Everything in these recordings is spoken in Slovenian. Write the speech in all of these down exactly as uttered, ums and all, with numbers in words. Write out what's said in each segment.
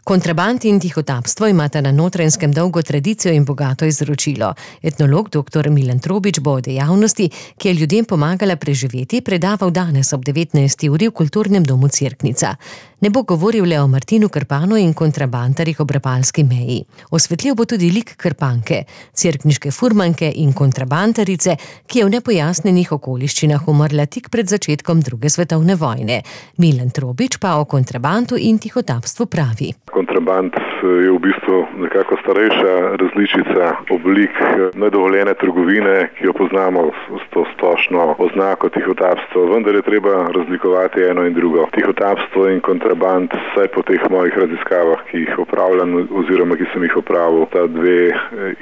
Kontraband in tihotapstvo imata na Notranjskem dolgo tradicijo in bogato izročilo. Etnolog doktor Milan Trobič bo o dejavnosti, ki je ljudem pomagala preživeti, predaval danes ob devetnajsti uri v Kulturnem domu Cerknica. Ne bo govoril le o Martinu Krpanu in kontrabandarjih ob rapalski meji. Osvetlil bo tudi lik Krpanke, cerkniške furmanke in kontrabandarice, ki je v nepojasnenih okoliščinah umrla tik pred začetkom druge svetovne vojne. Milan Trobič pa o kontrabandu in tihotapstvu pravi. Kontraband je v bistvu nekako starejša različica oblik nedovoljene trgovine, ki jo poznamo s to splošno oznako tihotapstva, vendar je treba razlikovati eno in drugo. Tihotapstvo in kontraband, vsaj po teh mojih raziskavah, ki jih opravljam oziroma ki sem jih opravil, ta dve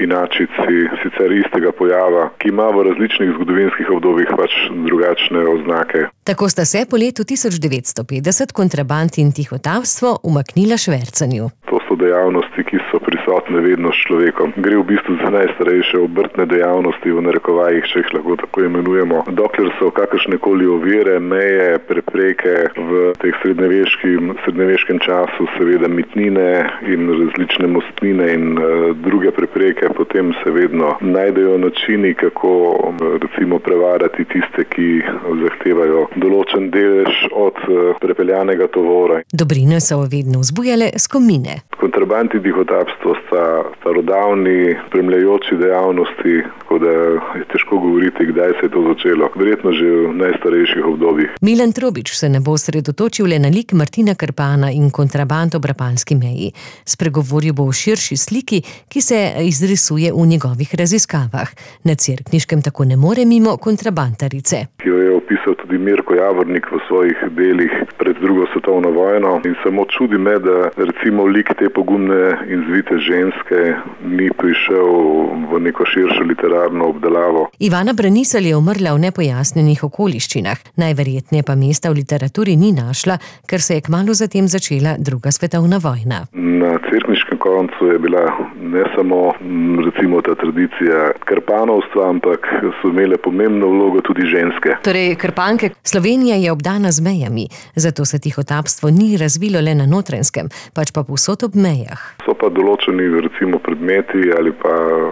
inačici sicer istega pojava, ki ima v različnih zgodovinskih obdobjih pač drugačne oznake. Tako sta se po letu tisoč devetsto petdeset kontraband in tihotapstvo umaknila švercanju. To so dejavnosti, ki so prisotne vedno s človekom. Gre v bistvu za najstarejše obrtne dejavnosti, v narekovajih, če jih lahko tako imenujemo. Dokler so kakršnekoli ovire, meje, prepreke v teh srednjeveškim, srednjeveškem času, seveda mitnine in različne mostnine in uh, druge prepreke, potem se vedno najdejo načini, kako recimo prevarati tiste, ki zahtevajo določen delež od uh, prepeljanega tovora. Dobrine so vedno vzbujale skomine. Kontraband in tihotapstvo sta starodavni, spremljajoči dejavnosti, tako da je težko govoriti, kdaj se je to začelo. Verjetno že v najstarejših obdobjih. Milan Trobič se ne bo osredotočil le na lik Martina Krpana in kontraband ob rapalski meji. Spregovoril bo o širši sliki, ki se izrisuje v njegovih raziskavah. Na Cerkniškem tako ne more mimo kontrabandarice. Ki jo je opisal tudi Mirko Javornik v svojih delih pred drugo svetovno vojno in samo čudi me, da recimo lik te pogumne in zvite ženske ni prišel v neko širšo literarno obdelavo. Ivana Braniselj je umrla v nepojasnenih okoliščinah. Najverjetneje pa mesta v literaturi ni našla, ker se je kmalu zatem začela druga svetovna vojna. Na cerkniškem koncu je bila ne samo recimo ta tradicija krpanovstva, ampak so imele pomembno vlogo tudi ženske. Torej krpanke. Slovenija je obdana z mejami, zato se tihotapstvo ni razvilo le na Notranjskem, pač pa povsod ob mejah. So pa določeni recimo predmeti ali pa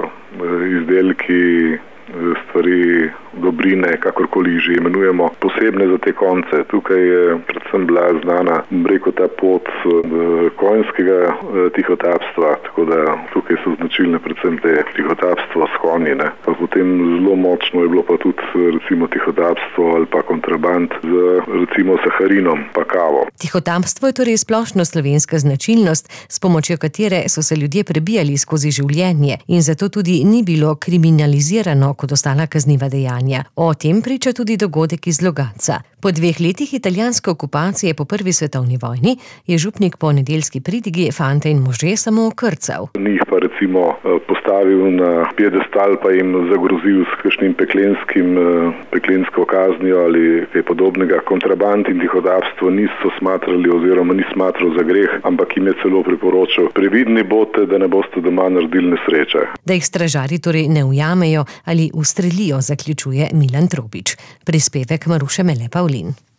izdelki, stvari, dobrine, kakorkoli jih že imenujemo, posebne za te konce. Tukaj je predvsem bila znana, preko ta pot konjskega tihotapstva, tako da tukaj so značilne predvsem te tihotapstvo s konji. Ne. Pa potem zelo močno je bilo pa tudi recimo tihotapstvo ali pa kontraband z recimo saharinom pa kavo. Tihotapstvo je torej splošno slovenska značilnost, s pomočjo katere so se ljudje prebijali skozi življenje in zato tudi ni bilo kriminalizirano kot ostala kazniva dejanja. O tem priča tudi dogodek iz Logatca. Po dveh letih italijanske okupacije po prvi svetovni vojni je župnik po nedeljski pridigi fante in može samo okrcal. Ni jih pa recimo postavil na piedestal pa jim zagrozil s kakšnim peklenskim, peklensko kaznijo ali kaj podobnega. Kontraband in tihotapstvo niso smatrali oziroma ni smatral za greh, ampak jim je celo priporočal: previdni boste, da ne boste doma naredili nesreče. Da jih stražarji torej ne ujamejo ali ustrelijo, zaključuje Milan Trobič. Prispevek Maruše Mele Pavlin.